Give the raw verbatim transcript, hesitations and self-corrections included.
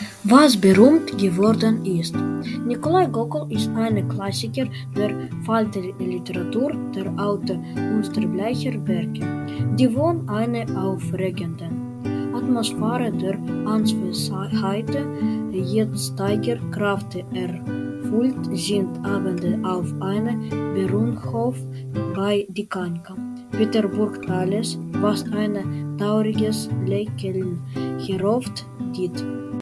Was berühmt geworden ist. Nikolai Gogol ist ein Klassiker der Falterliteratur, der Autor unsterblicher Werke, die von einer aufregenden Atmosphäre der Anzweiheit jetziger Kraft erfüllt sind. Abende auf einem Bauernhof bei Dikanka, Peterburg alles, was ein trauriges Lächeln heraufzieht.